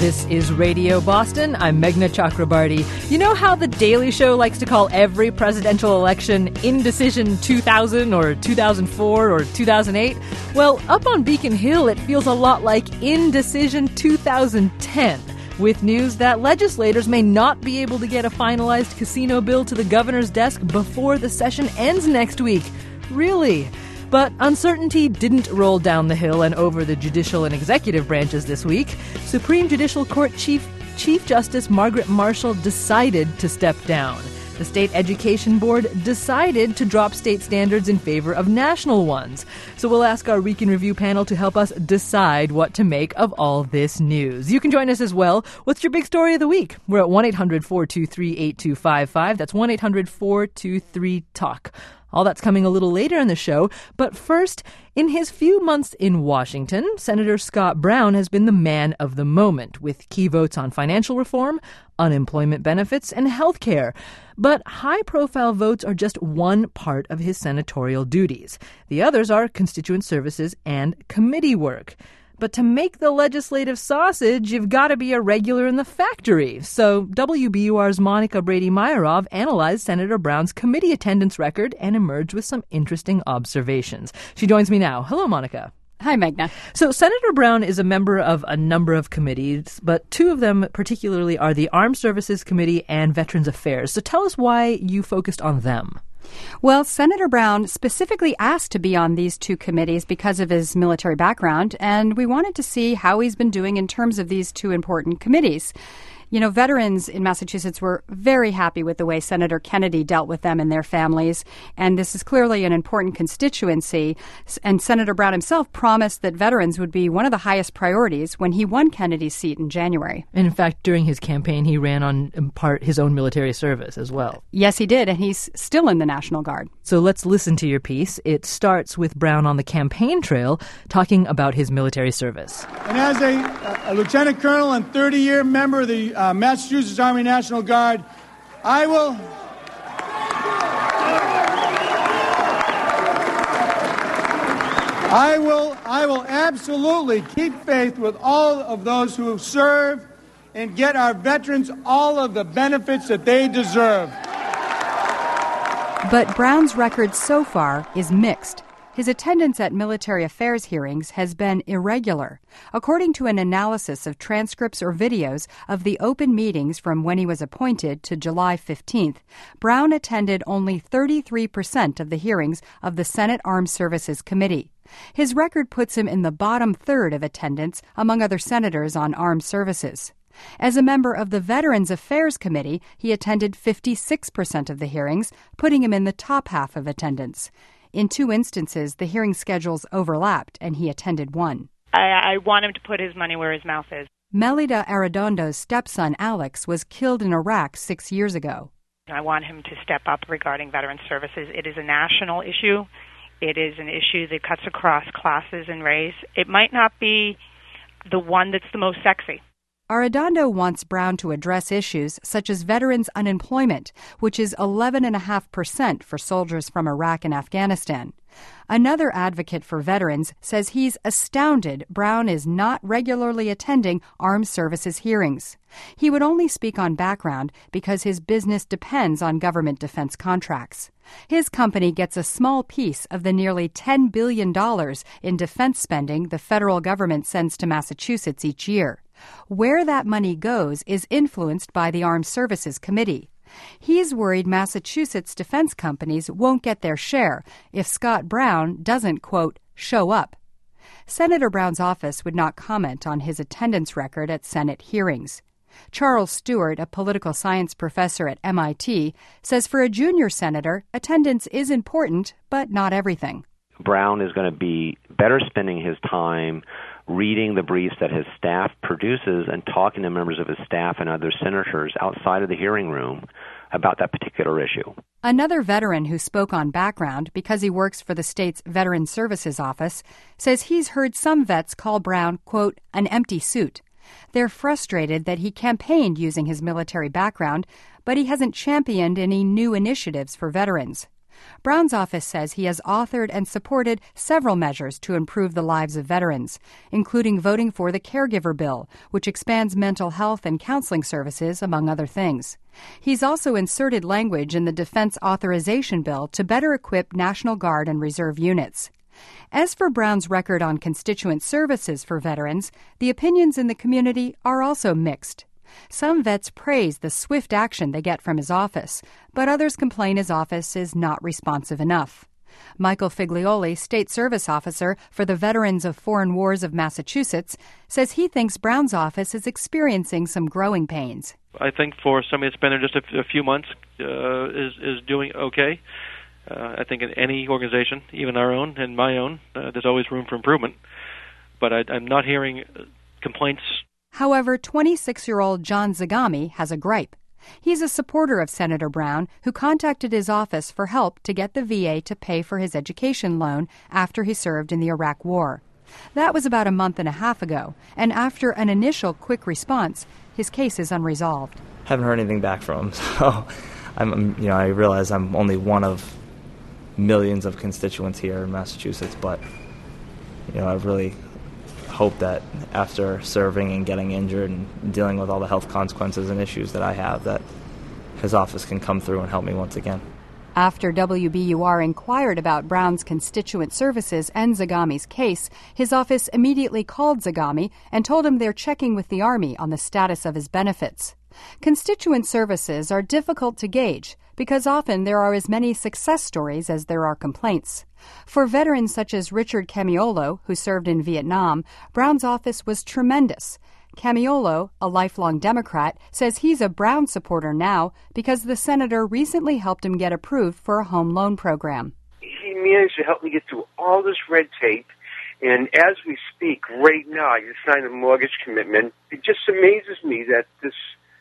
This is Radio Boston. I'm Meghna Chakrabarty. You know how The Daily Show likes to call every presidential election Indecision 2000 or 2004 or 2008? Well, up on Beacon Hill, it feels a lot like Indecision 2010. With news that legislators may not be able to get a finalized casino bill to the governor's desk before the session ends next week. Really? But uncertainty didn't roll down the hill and over the judicial and executive branches this week. Supreme Judicial Court Chief Justice Margaret Marshall decided to step down. The State Education Board decided to drop state standards in favor of national ones. So we'll ask our Week in Review panel to help us decide what to make of all this news. You can join us as well. What's your big story of the week? We're at 1-800-423-8255. That's 1-800-423-TALK. All that's coming a little later in the show. But first, in his few months in Washington, Senator Scott Brown has been the man of the moment, with key votes on financial reform, unemployment benefits, and health care. But high-profile votes are just one part of his senatorial duties. The others are constituent services and committee work. But to make the legislative sausage, you've got to be a regular in the factory. So WBUR's Monica Brady-Meyerov analyzed Senator Brown's committee attendance record and emerged with some interesting observations. She joins me now. Hello, Monica. Hi, Meghna. So Senator Brown is a member of a number of committees, but two of them particularly are the Armed Services Committee and Veterans Affairs. So tell us why you focused on them. Well, Senator Brown specifically asked to be on these two committees because of his military background, and we wanted to see how he's been doing in terms of these two important committees. You know, veterans in Massachusetts were very happy with the way Senator Kennedy dealt with them and their families, and this is clearly an important constituency. And Senator Brown himself promised that veterans would be one of the highest priorities when he won Kennedy's seat in January. And in fact, during his campaign, he ran on, in part, his own military service as well. Yes, he did, and he's still in the National Guard. So let's listen to your piece. It starts with Brown on the campaign trail talking about his military service. And as a lieutenant colonel and 30-year member of the Massachusetts Army National Guard, I will absolutely keep faith with all of those who serve and get our veterans all of the benefits that they deserve. But Brown's record so far is mixed. His attendance at military affairs hearings has been irregular. According to an analysis of transcripts or videos of the open meetings from when he was appointed to July 15th, Brown attended only 33% of the hearings of the Senate Armed Services Committee. His record puts him in the bottom third of attendance among other senators on armed services. As a member of the Veterans Affairs Committee, he attended 56% of the hearings, putting him in the top half of attendance. In two instances, the hearing schedules overlapped, and he attended one. I want him to put his money where his mouth is. Melida Arredondo's stepson, Alex, was killed in Iraq 6 years ago. I want him to step up regarding veteran services. It is a national issue. It is an issue that cuts across classes and race. It might not be the one that's the most sexy. Arredondo wants Brown to address issues such as veterans' unemployment, which is 11.5% for soldiers from Iraq and Afghanistan. Another advocate for veterans says he's astounded Brown is not regularly attending armed services hearings. He would only speak on background because his business depends on government defense contracts. His company gets a small piece of the nearly $10 billion in defense spending the federal government sends to Massachusetts each year. Where that money goes is influenced by the Armed Services Committee. He's worried Massachusetts defense companies won't get their share if Scott Brown doesn't, quote, show up. Senator Brown's office would not comment on his attendance record at Senate hearings. Charles Stewart, a political science professor at MIT, says for a junior senator, attendance is important, but not everything. Brown is going to be better spending his time reading the briefs that his staff produces and talking to members of his staff and other senators outside of the hearing room about that particular issue. Another veteran who spoke on background because he works for the state's Veteran Services Office says he's heard some vets call Brown, quote, an empty suit. They're frustrated that he campaigned using his military background, but he hasn't championed any new initiatives for veterans. Brown's office says he has authored and supported several measures to improve the lives of veterans, including voting for the Caregiver Bill, which expands mental health and counseling services, among other things. He's also inserted language in the Defense Authorization Bill to better equip National Guard and Reserve units. As for Brown's record on constituent services for veterans, the opinions in the community are also mixed. Some vets praise the swift action they get from his office, but others complain his office is not responsive enough. Michael Figlioli, State Service Officer for the Veterans of Foreign Wars of Massachusetts, says he thinks Brown's office is experiencing some growing pains. I think for somebody that's been there just a few months is doing okay. I think in any organization, even our own and my own, there's always room for improvement. But I'm not hearing complaints. However, 26-year-old John Zagami has a gripe. He's a supporter of Senator Brown, who contacted his office for help to get the VA to pay for his education loan after he served in the Iraq War. That was about a month and a half ago, and after an initial quick response, his case is unresolved. Haven't heard anything back from him, so I realize I'm only one of millions of constituents here in Massachusetts, but I really hope that after serving and getting injured and dealing with all the health consequences and issues that I have, that his office can come through and help me once again. After WBUR inquired about Brown's constituent services and Zagami's case, his office immediately called Zagami and told him they're checking with the Army on the status of his benefits. Constituent services are difficult to gauge because often there are as many success stories as there are complaints. For veterans such as Richard Camiolo, who served in Vietnam, Brown's office was tremendous. Camiolo, a lifelong Democrat, says he's a Brown supporter now because the senator recently helped him get approved for a home loan program. He managed to help me get through all this red tape, and as we speak right now, I just signed a mortgage commitment. It just amazes me that this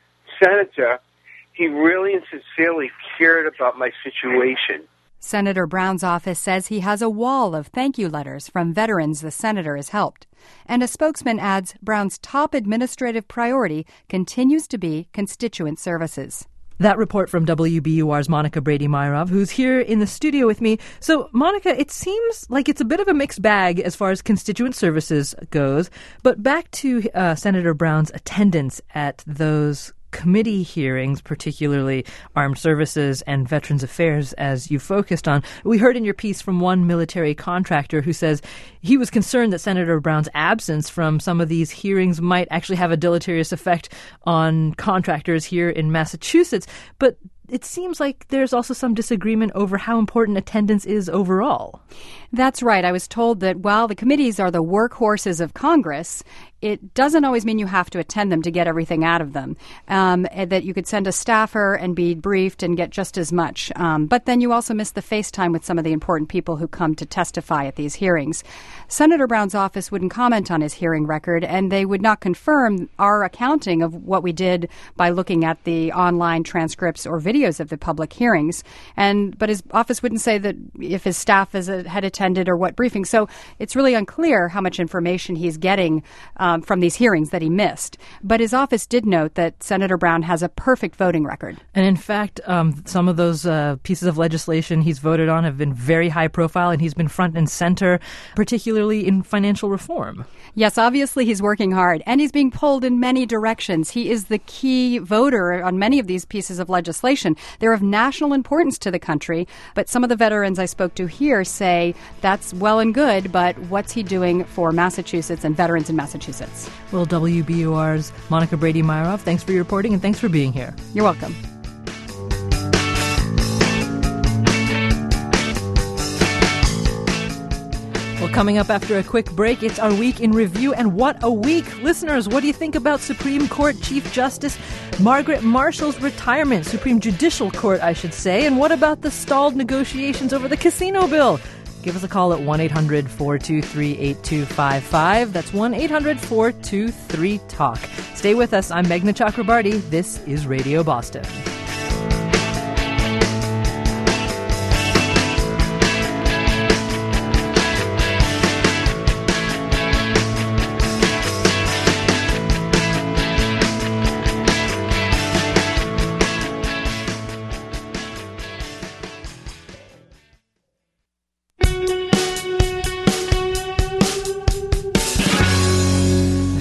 senator, he really and sincerely cared about my situation. Senator Brown's office says he has a wall of thank you letters from veterans the senator has helped. And a spokesman adds Brown's top administrative priority continues to be constituent services. That report from WBUR's Monica Brady-Myrov, who's here in the studio with me. So, Monica, it seems like it's a bit of a mixed bag as far as constituent services goes. But back to Senator Brown's attendance at those committee hearings, particularly Armed Services and Veterans Affairs, as you focused on. We heard in your piece from one military contractor who says he was concerned that Senator Brown's absence from some of these hearings might actually have a deleterious effect on contractors here in Massachusetts. But it seems like there's also some disagreement over how important attendance is overall. That's right. I was told that while the committees are the workhorses of Congress, it doesn't always mean you have to attend them to get everything out of them, that you could send a staffer and be briefed and get just as much. But then you also miss the face time with some of the important people who come to testify at these hearings. Senator Brown's office wouldn't comment on his hearing record, and they would not confirm our accounting of what we did by looking at the online transcripts or videos of the public hearings. But his office wouldn't say that if his staff had attended or what briefing. So it's really unclear how much information he's getting from these hearings that he missed. But his office did note that Senator Brown has a perfect voting record. And in fact, some of those pieces of legislation he's voted on have been very high profile, and he's been front and center, particularly in financial reform. Yes, obviously he's working hard, and he's being pulled in many directions. He is the key voter on many of these pieces of legislation. They're of national importance to the country, but some of the veterans I spoke to here say that's well and good, but what's he doing for Massachusetts and veterans in Massachusetts? Well, WBUR's Monica Brady-Myrov, thanks for your reporting and thanks for being here. You're welcome. Well, coming up after a quick break, it's our week in review, and what a week! Listeners, what do you think about Supreme Court Chief Justice Margaret Marshall's retirement? Supreme Judicial Court, I should say. And what about the stalled negotiations over the casino bill? Give us a call at 1-800-423-8255. That's 1-800-423-TALK. Stay with us. I'm Meghna Chakrabarty. This is Radio Boston.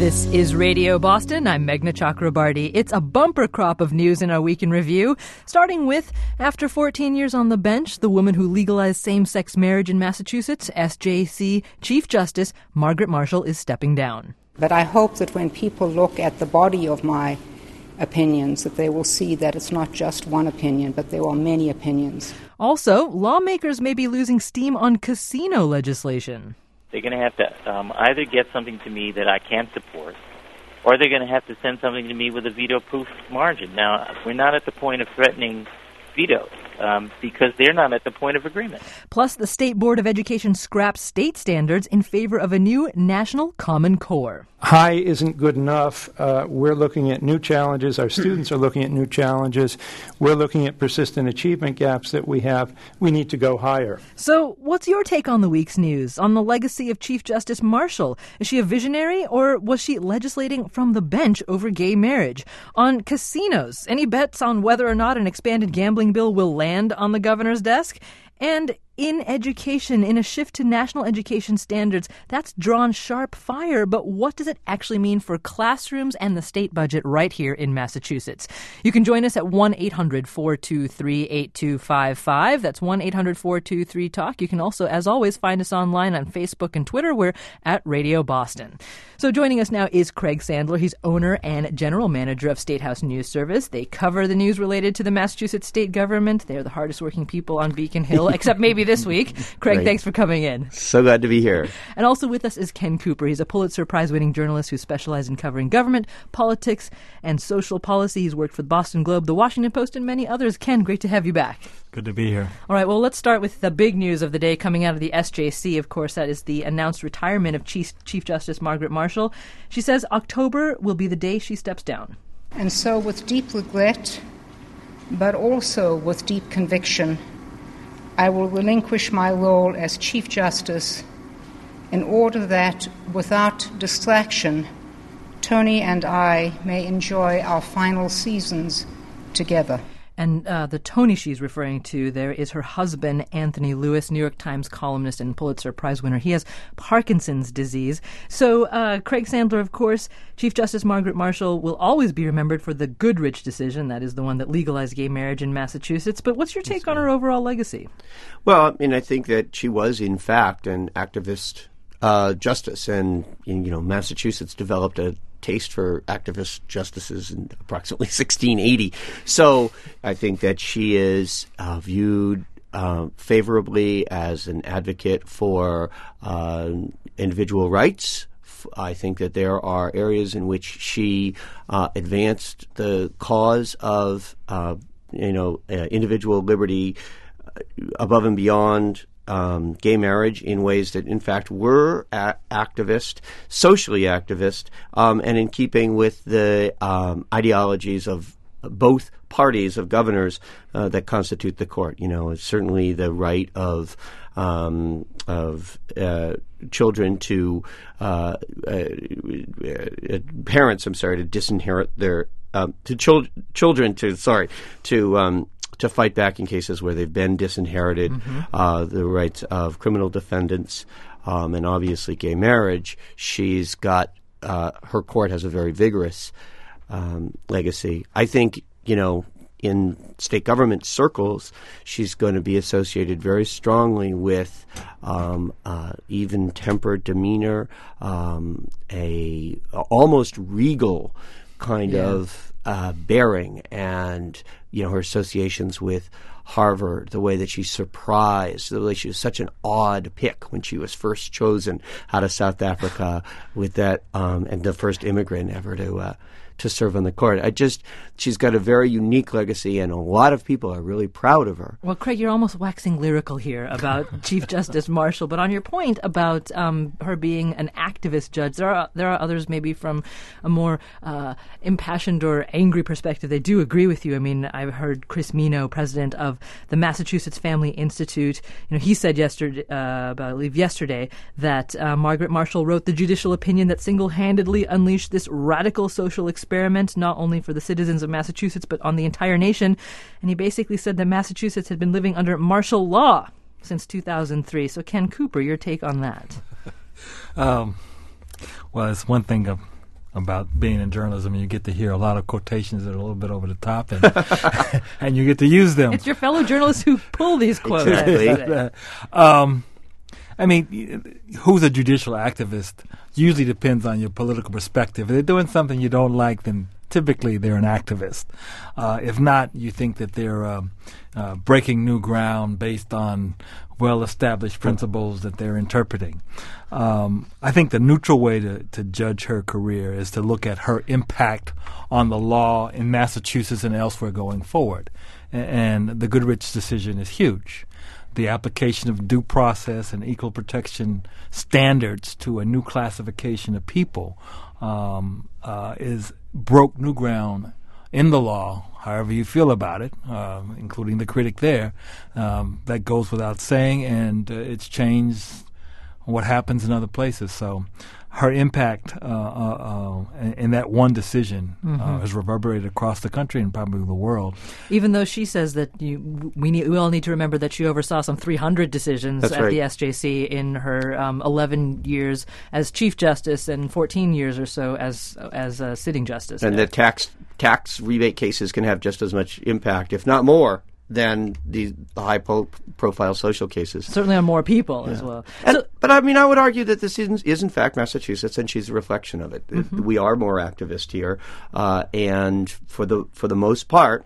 This is Radio Boston. I'm Meghna Chakrabarty. It's a bumper crop of news in our Week in Review, starting with, after 14 years on the bench, the woman who legalized same-sex marriage in Massachusetts, SJC Chief Justice Margaret Marshall, is stepping down. But I hope that when people look at the body of my opinions, that they will see that it's not just one opinion, but there are many opinions. Also, lawmakers may be losing steam on casino legislation. They're going to have to either get something to me that I can't support, or they're going to have to send something to me with a veto-proof margin. Now, we're not at the point of threatening vetoes because they're not at the point of agreement. Plus, the State Board of Education scraps state standards in favor of a new National Common Core. High isn't good enough. We're looking at new challenges. Our students are looking at new challenges. We're looking at persistent achievement gaps that we have. We need to go higher. So what's your take on the week's news, on the legacy of Chief Justice Marshall? Is she a visionary, or was she legislating from the bench over gay marriage? On casinos, any bets on whether or not an expanded gambling bill will land on the governor's desk? And in education, in a shift to national education standards, that's drawn sharp fire. But what does it actually mean for classrooms and the state budget right here in Massachusetts? You can join us at 1-800-423-8255. That's 1-800-423-TALK. You can also, as always, find us online on Facebook and Twitter. We're at Radio Boston. So joining us now is Craig Sandler. He's owner and general manager of State House News Service. They cover the news related to the Massachusetts state government. They're the hardest working people on Beacon Hill, except maybe this week. Craig, Thanks for coming in. So glad to be here. And also with us is Ken Cooper. He's a Pulitzer Prize-winning journalist who specializes in covering government, politics, and social policy. He's worked for the Boston Globe, the Washington Post, and many others. Ken, great to have you back. Good to be here. All right, well, let's start with the big news of the day coming out of the SJC. Of course, that is the announced retirement of Chief Justice Margaret Marshall. She says October will be the day she steps down. And so with deep regret, but also with deep conviction, I will relinquish my role as Chief Justice in order that, without distraction, Tony and I may enjoy our final seasons together. And the Tony she's referring to there is her husband, Anthony Lewis, New York Times columnist and Pulitzer Prize winner. He has Parkinson's disease. So Craig Sandler, of course, Chief Justice Margaret Marshall will always be remembered for the Goodrich decision. That is the one that legalized gay marriage in Massachusetts. But what's your take on her overall legacy? Well, I mean, I think that she was, in fact, an activist justice. And, Massachusetts developed a taste for activist justices in approximately 1680. So I think that she is viewed favorably as an advocate for individual rights. I think that there are areas in which she advanced the cause of individual liberty above and beyond gay marriage in ways that, in fact, were activist, socially activist, and in keeping with the ideologies of both parties of governors that constitute the court. Certainly the right of children to parents. To disinherit their children to fight back in cases where they've been disinherited, the rights of criminal defendants, and obviously gay marriage. She's got her court has a very vigorous legacy. I think, in state government circles, she's going to be associated very strongly with even-tempered demeanor, a almost regal kind of bearing, and her associations with Harvard, the way that she's surprised, the way she was such an odd pick when she was first chosen out of South Africa with that, and the first immigrant ever to serve on the court. She's got a very unique legacy, and a lot of people are really proud of her. Well, Craig, you're almost waxing lyrical here about Chief Justice Marshall, but on your point about her being an activist judge, there are others maybe from a more impassioned or angry perspective. They do agree with you. I mean, I've heard Chris Mino, president of the Massachusetts Family Institute, he said yesterday, that Margaret Marshall wrote the judicial opinion that single-handedly unleashed this radical social experiment, not only for the citizens of Massachusetts, but on the entire nation. And he basically said that Massachusetts had been living under martial law since 2003. So Ken Cooper, your take on that? Well, it's one thing about being in journalism. You get to hear a lot of quotations that are a little bit over the top, and and you get to use them. It's your fellow journalists who pull these quotes. Exactly. I mean, who's a judicial activist usually depends on your political perspective. If they're doing something you don't like, then typically they're an activist. If not, you think that they're breaking new ground based on well-established principles that they're interpreting. I think the neutral way to judge her career is to look at her impact on the law in Massachusetts and elsewhere going forward. And the Goodrich decision is huge. The application of due process and equal protection standards to a new classification of people broke new ground in the law, however you feel about it, including the critic there. That goes without saying, and it's changed what happens in other places. So her impact in that one decision has reverberated across the country and probably the world. Even though she says that we all need to remember that she oversaw some 300 decisions That's at right. the SJC in her 11 years as Chief Justice and 14 years or so as sitting justice. And the tax rebate cases can have just as much impact, if not more, than the high-profile social cases. Certainly on more people as well. But I mean, I would argue that this is in fact Massachusetts, and she's a reflection of it. We are more activist here, and for the most part,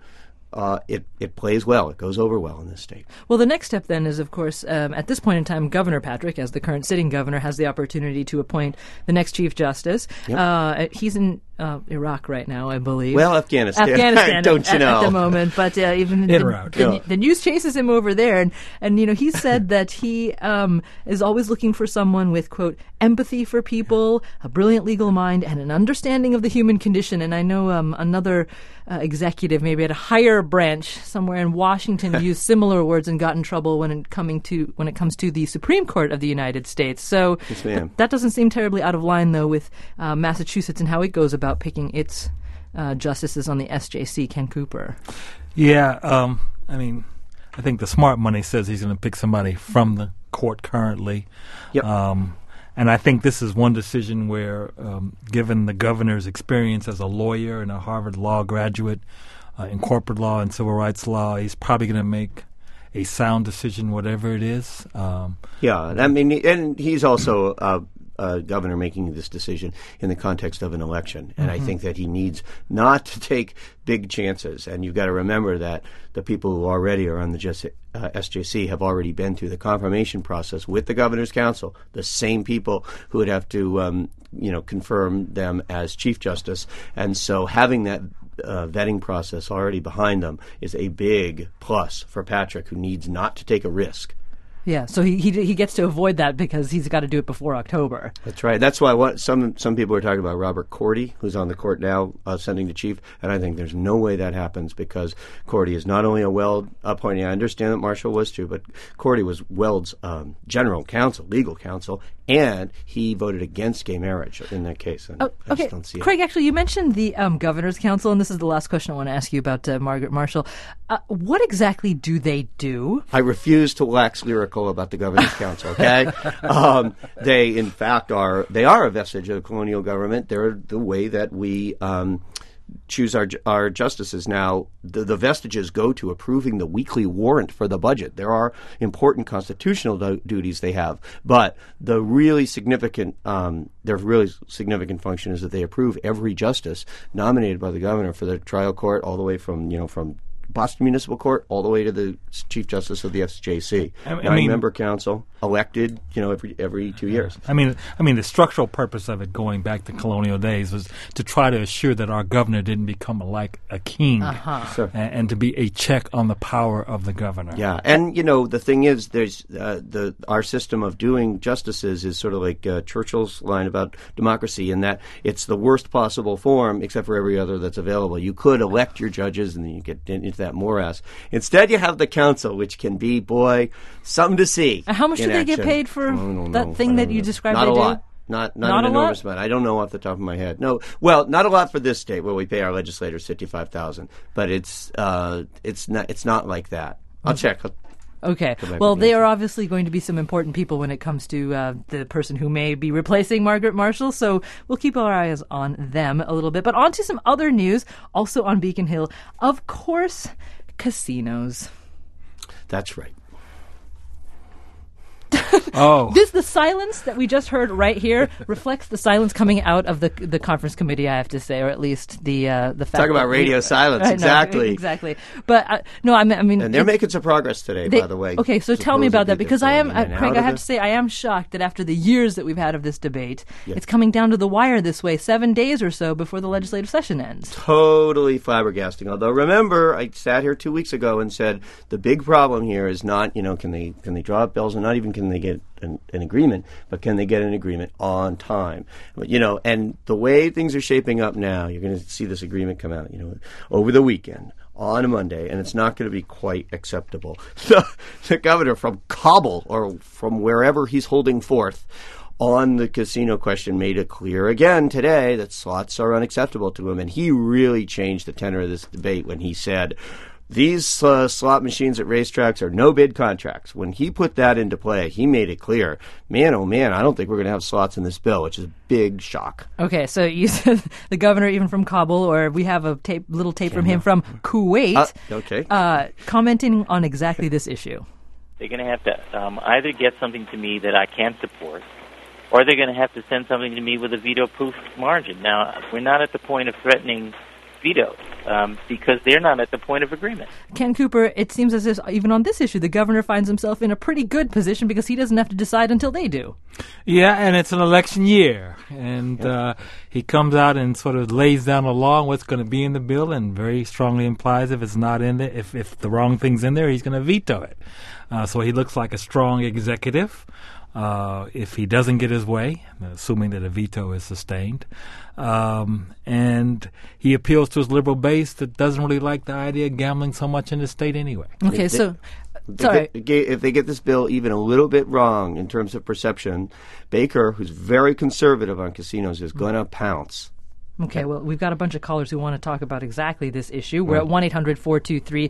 it plays well. It goes over well in this state. Well, the next step then is, of course, at this point in time, Governor Patrick, as the current sitting governor, has the opportunity to appoint the next Chief Justice. Yep. He's in Iraq right now, I believe. Well, Afghanistan don't you know? At the moment, but even the news chases him over there, and he said that he is always looking for someone with, quote, empathy for people, a brilliant legal mind, and an understanding of the human condition. And I know another executive, maybe at a higher branch somewhere in Washington, used similar words and got in trouble when it comes to the Supreme Court of the United States. So yes, ma'am. That doesn't seem terribly out of line, though, with Massachusetts and how it goes about picking its justices on the SJC. Ken Cooper. Yeah, I mean, I think the smart money says he's going to pick somebody from the court currently. Yep. And I think this is one decision where, given the governor's experience as a lawyer and a Harvard Law graduate in corporate law and civil rights law, he's probably going to make a sound decision, whatever it is. I mean, and he's also a governor making this decision in the context of an election. And I think that he needs not to take big chances. And you've got to remember that the people who already are on the SJC have already been through the confirmation process with the governor's council, the same people who would have to confirm them as Chief Justice. And so having that vetting process already behind them is a big plus for Patrick, who needs not to take a risk. Yeah, so he gets to avoid that because he's got to do it before October. That's right. That's why some people are talking about Robert Cordy, who's on the court now, ascending to chief, and I think there's no way that happens because Cordy is not only a Weld appointee. I understand that Marshall was too, but Cordy was Weld's general counsel, legal counsel, and he voted against gay marriage in that case. And I just don't see Craig, actually, you mentioned the governor's council, and this is the last question I want to ask you about Margaret Marshall. What exactly do they do? I refuse to wax lyrical about the governor's council. Okay, they in fact are a vestige of the colonial government. They're the way that we choose our justices. Now, the vestiges go to approving the weekly warrant for the budget. There are important constitutional duties they have, but the really significant function is that they approve every justice nominated by the governor for the trial court, all the way from Boston Municipal Court all the way to the Chief Justice of the SJC. Nine-member council elected, every 2 years. I mean, the structural purpose of it, going back to colonial days, was to try to assure that our governor didn't become like a king, and to be a check on the power of the governor. Yeah, and the thing is, there's our system of doing justices is sort of like Churchill's line about democracy, in that it's the worst possible form, except for every other that's available. You could elect your judges, and then you get into that morass. Instead, you have the council, which can be, something to see. How much do they get paid for that thing that you described? Not they a do? lot. Not an enormous amount. I don't know off the top of my head. No, well, not a lot for this state where we pay our legislators $55,000. But it's not like that. I'll check. Okay. Well, they are obviously going to be some important people when it comes to the person who may be replacing Margaret Marshall, so we'll keep our eyes on them a little bit. But on to some other news, also on Beacon Hill. Of course, casinos. That's right. The silence that we just heard right here reflects the silence coming out of the conference committee, I have to say, or at least the fact. Talk about radio silence, exactly. Exactly. But no, I mean, and they're making some progress today, by the way. Okay, so tell me about that, because I am, Craig. I have to say, I am shocked that after the years that we've had of this debate, it's coming down to the wire this way, 7 days or so before the legislative session ends. Totally flabbergasting. Although, remember, I sat here 2 weeks ago and said the big problem here is not, can they draw up bills, and not even can they get an agreement, but can they get an agreement on time? And the way things are shaping up now, you're going to see this agreement come out, over the weekend on a Monday, and it's not going to be quite acceptable. The governor from Kabul, or from wherever he's holding forth on the casino question, made it clear again today that slots are unacceptable to him, and he really changed the tenor of this debate when he said, these slot machines at racetracks are no-bid contracts. When he put that into play, he made it clear, man, oh man, I don't think we're going to have slots in this bill, which is a big shock. Okay, so you said the governor even from Kabul, or we have a little tape from him from Kuwait, commenting on exactly this issue. They're going to have to either get something to me that I can't support, or they're going to have to send something to me with a veto-proof margin. Now, we're not at the point of threatening veto because they're not at the point of agreement. Ken Cooper, it seems as if even on this issue, the governor finds himself in a pretty good position because he doesn't have to decide until they do. Yeah, and it's an election year, and he comes out and sort of lays down the law on what's going to be in the bill, and very strongly implies if it's not in there, if the wrong thing's in there, he's going to veto it. So he looks like a strong executive. If he doesn't get his way, assuming that a veto is sustained. And he appeals to his liberal base that doesn't really like the idea of gambling so much in the state anyway. Okay, if they get this bill even a little bit wrong in terms of perception, Baker, who's very conservative on casinos, is going to pounce. Okay, well, we've got a bunch of callers who want to talk about exactly this issue. We're at 1-800-423-8255,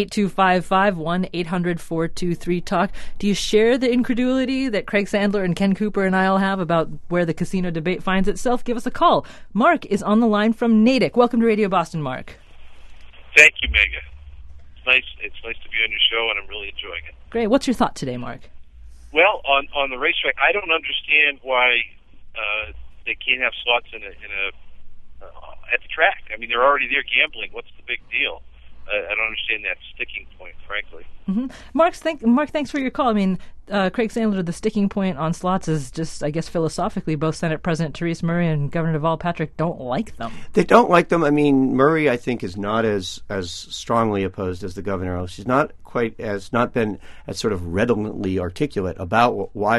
1-800-423-TALK. Do you share the incredulity that Craig Sandler and Ken Cooper and I all have about where the casino debate finds itself? Give us a call. Mark is on the line from Natick. Welcome to Radio Boston, Mark. Thank you, Mega. It's nice to be on your show, and I'm really enjoying it. Great. What's your thought today, Mark? Well, on the racetrack, I don't understand why they can't have slots in a at the track. I mean, they're already there gambling. What's the big deal? I don't understand that sticking point, frankly. Mm-hmm. Mark, thanks for your call. I mean, Craig Sandler, the sticking point on slots is just, I guess, philosophically, both Senate President Therese Murray and Governor Deval Patrick don't like them. They don't like them. I mean, Murray, I think, is not as strongly opposed as the governor. She's not been as sort of redolently articulate about why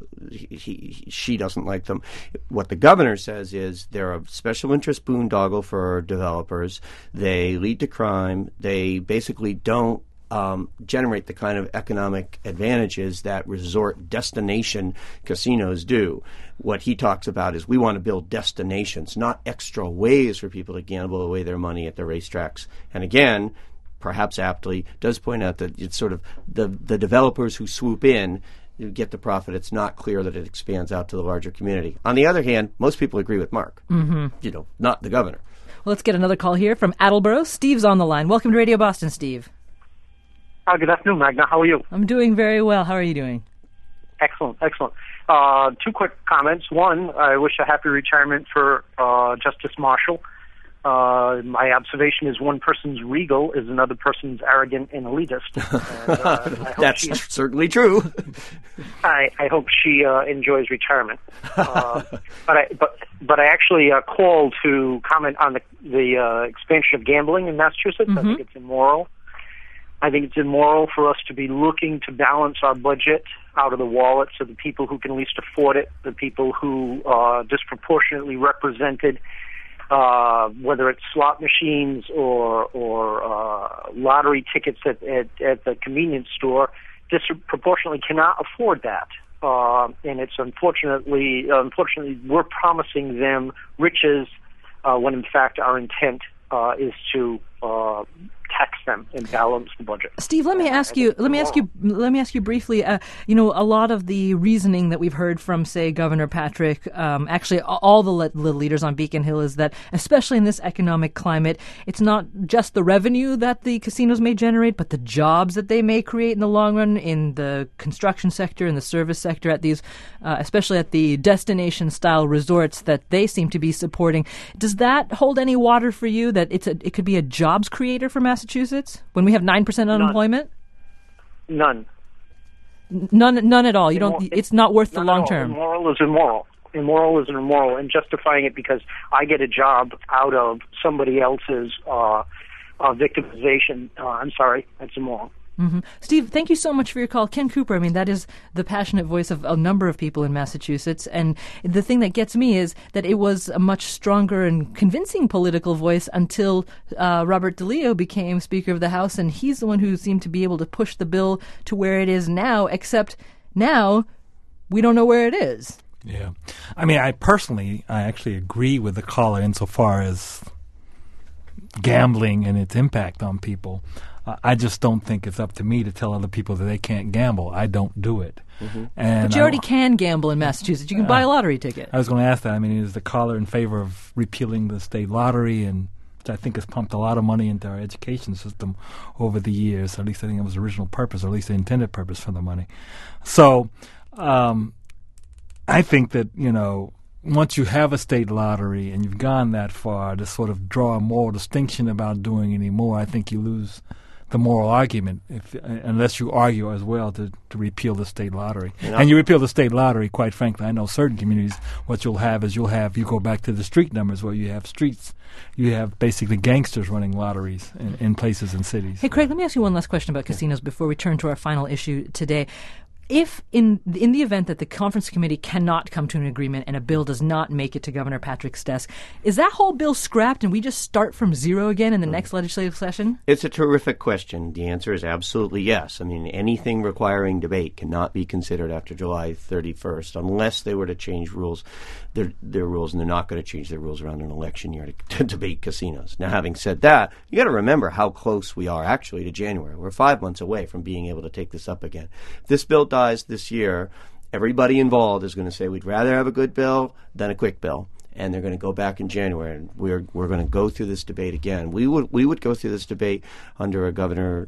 she doesn't like them. What the governor says is they're a special interest boondoggle for developers. They lead to crime. They basically don't generate the kind of economic advantages that resort destination casinos do. What he talks about is we want to build destinations, not extra ways for people to gamble away their money at the racetracks. And again, perhaps aptly, does point out that it's sort of the developers who swoop in get the profit. It's not clear that it expands out to the larger community. On the other hand, most people agree with Mark, not the governor. Well, let's get another call here from Attleboro. Steve's on the line. Welcome to Radio Boston, Steve. Good afternoon, Magna. How are you? I'm doing very well. How are you doing? Excellent. Two quick comments. One, I wish a happy retirement for Justice Marshall. My observation is one person's regal is another person's arrogant and elitist. And, that's certainly true. I hope she enjoys retirement. But I actually called to comment on the expansion of gambling in Massachusetts. Mm-hmm. I think it's immoral. I think it's immoral for us to be looking to balance our budget out of the wallets of the people who can least afford it, the people who are disproportionately represented, whether it's slot machines or lottery tickets at the convenience store, disproportionately cannot afford that. And it's unfortunately we're promising them riches when in fact our intent is to tax them and balance the budget. Steve, let me ask you briefly. A lot of the reasoning that we've heard from, say, Governor Patrick, actually all the leaders on Beacon Hill, is that, especially in this economic climate, it's not just the revenue that the casinos may generate, but the jobs that they may create in the long run in the construction sector, in the service sector, at these, especially at the destination-style resorts that they seem to be supporting. Does that hold any water for you, that it could be a jobs creator for Massachusetts when we have 9% unemployment? None at all. You don't. It's not worth the long term. Immoral is immoral. Immoral is immoral, and justifying it because I get a job out of somebody else's victimization. I'm sorry, that's immoral. Mm-hmm. Steve, thank you so much for your call. Ken Cooper, I mean, that is the passionate voice of a number of people in Massachusetts. And the thing that gets me is that it was a much stronger and convincing political voice until Robert DeLeo became Speaker of the House. And he's the one who seemed to be able to push the bill to where it is now, except now we don't know where it is. Yeah. I mean, I actually agree with the caller insofar as gambling and its impact on people. I just don't think it's up to me to tell other people that they can't gamble. I don't do it. Mm-hmm. But you already can gamble in Massachusetts. You can buy a lottery ticket. I was going to ask that. I mean, is the caller in favor of repealing the state lottery, and which I think has pumped a lot of money into our education system over the years? At least I think it was the original purpose, or at least the intended purpose for the money. So I think that, once you have a state lottery and you've gone that far to sort of draw a moral distinction about doing any more, I think you lose the moral argument unless you argue as well to repeal the state lottery. And you repeal the state lottery, quite frankly, I know certain communities, what you go back to the street numbers where you have streets, you have basically gangsters running lotteries in places and cities. Hey, Craig, let me ask you one last question about casinos before we turn to our final issue today. If in the event that the conference committee cannot come to an agreement and a bill does not make it to Governor Patrick's desk, is that whole bill scrapped and we just start from zero again in the next legislative session? It's a terrific question. The answer is absolutely yes. I mean, anything requiring debate cannot be considered after July 31st unless they were to change rules, their rules, and they're not going to change their rules around an election year to debate casinos. Now, having said that, you got to remember how close we are actually to January. We're 5 months away from being able to take this up again. If this bill dies this year, everybody involved is going to say we'd rather have a good bill than a quick bill, and they're going to go back in January, and we're going to go through this debate again. We would go through this debate under a Governor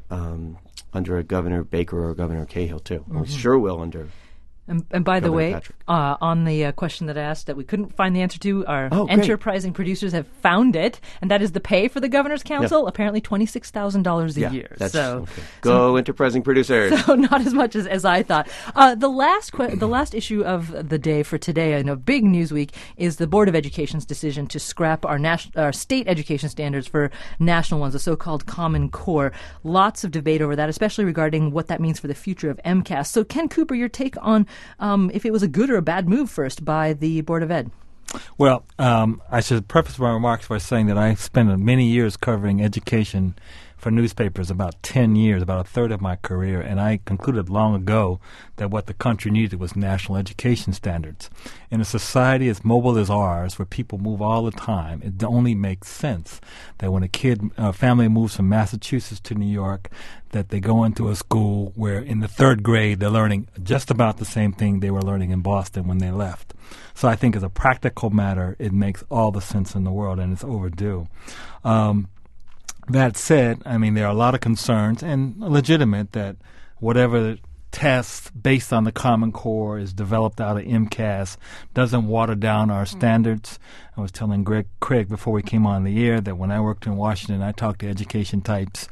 Baker or Governor Cahill too. Mm-hmm. We sure will under. And by the way, on the question that I asked that we couldn't find the answer to, our enterprising producers have found it, and that is the pay for the Governor's Council, apparently $26,000 a year. Go enterprising producers. So not as much as I thought. The last issue of the day for today, in a big news week, is the Board of Education's decision to scrap our state education standards for national ones, the so-called Common Core. Lots of debate over that, especially regarding what that means for the future of MCAS. So Ken Cooper, your take on if it was a good or a bad move first by the Board of Ed. Well, I should preface my remarks by saying that I spent many years covering education for newspapers, about 10 years, about a third of my career, and I concluded long ago that what the country needed was national education standards. In a society as mobile as ours, where people move all the time, it only makes sense that when a family moves from Massachusetts to New York, that they go into a school where in the third grade they're learning just about the same thing they were learning in Boston when they left. So I think as a practical matter, it makes all the sense in the world, and it's overdue. That said, I mean, there are a lot of concerns, and legitimate, that whatever tests based on the Common Core is developed out of MCAS doesn't water down our standards. I was telling Craig before we came on the air that when I worked in Washington, I talked to education types.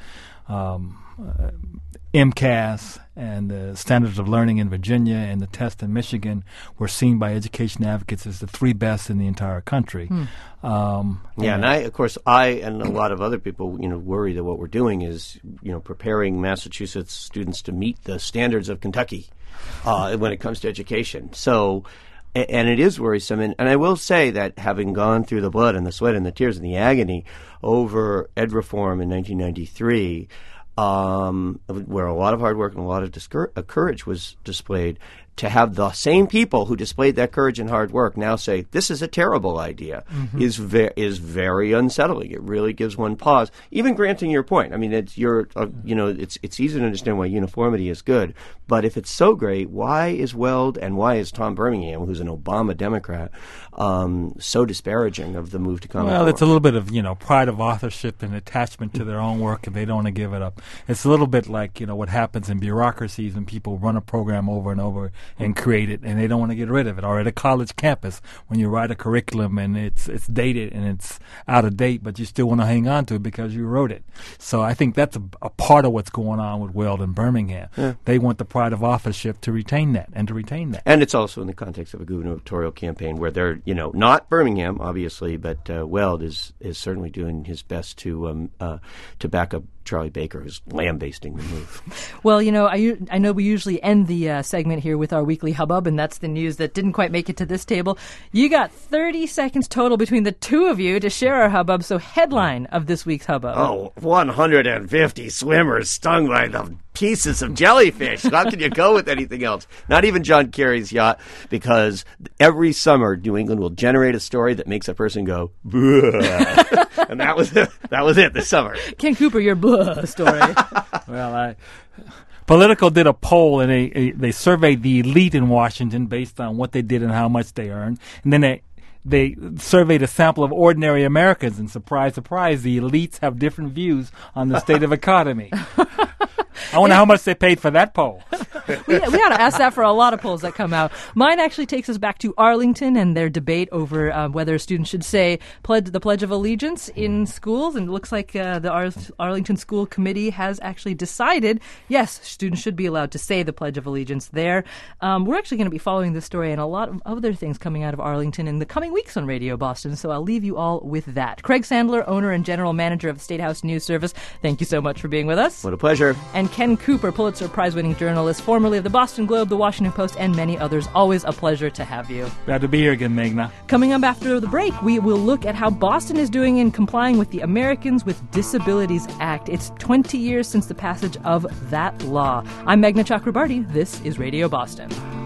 MCAS and the standards of learning in Virginia and the test in Michigan were seen by education advocates as the three best in the entire country. And I and a lot of other people, worry that what we're doing is, preparing Massachusetts students to meet the standards of Kentucky when it comes to education. So, and it is worrisome. And I will say that having gone through the blood and the sweat and the tears and the agony over ed reform in 1993, where a lot of hard work and a lot of courage was displayed, to have the same people who displayed that courage and hard work now say this is a terrible idea is very unsettling. It really gives one pause. Even granting your point, I mean, it's it's easy to understand why uniformity is good, but if it's so great, why is Weld and why is Tom Birmingham, who's an Obama Democrat, so disparaging of the move to Common Core? Well, it's a little bit of pride of authorship and attachment to their own work, and they don't want to give it up. It's a little bit like what happens in bureaucracies when people run a program over and over and create it, and they don't want to get rid of it. Or at a college campus, when you write a curriculum and it's dated and it's out of date, but you still want to hang on to it because you wrote it. So I think that's a part of what's going on with Weld and Birmingham. Yeah. They want the pride of authorship to retain that. And it's also in the context of a gubernatorial campaign where they're, not Birmingham, obviously, but Weld is certainly doing his best to back up Charlie Baker, who's lambasting the move. Well, I know we usually end the segment here with our weekly hubbub, and that's the news that didn't quite make it to this table. You got 30 seconds total between the two of you to share our hubbub, so headline of this week's hubbub. Oh, 150 swimmers stung by the pieces of jellyfish. How can you go with anything else? Not even John Kerry's yacht, because every summer New England will generate a story that makes a person go, "Bleh." And that was it this summer. Ken Cooper, your blah story. Well, Politico did a poll, and they surveyed the elite in Washington based on what they did and how much they earned. And then they surveyed a sample of ordinary Americans, and surprise, surprise, the elites have different views on the state of economy. I wonder how much they paid for that poll. We ought to ask that for a lot of polls that come out. Mine actually takes us back to Arlington and their debate over whether students should say the Pledge of Allegiance in schools. And it looks like the Arlington School Committee has actually decided, yes, students should be allowed to say the Pledge of Allegiance there. We're actually going to be following this story and a lot of other things coming out of Arlington in the coming weeks on Radio Boston. So I'll leave you all with that. Craig Sandler, owner and general manager of the State House News Service, thank you so much for being with us. What a pleasure. And Ken Cooper, Pulitzer Prize-winning journalist, formerly of the Boston Globe, the Washington Post, and many others. Always a pleasure to have you. Glad to be here again, Meghna. Coming up after the break, we will look at how Boston is doing in complying with the Americans with Disabilities Act. It's 20 years since the passage of that law. I'm Meghna Chakrabarty. This is Radio Boston.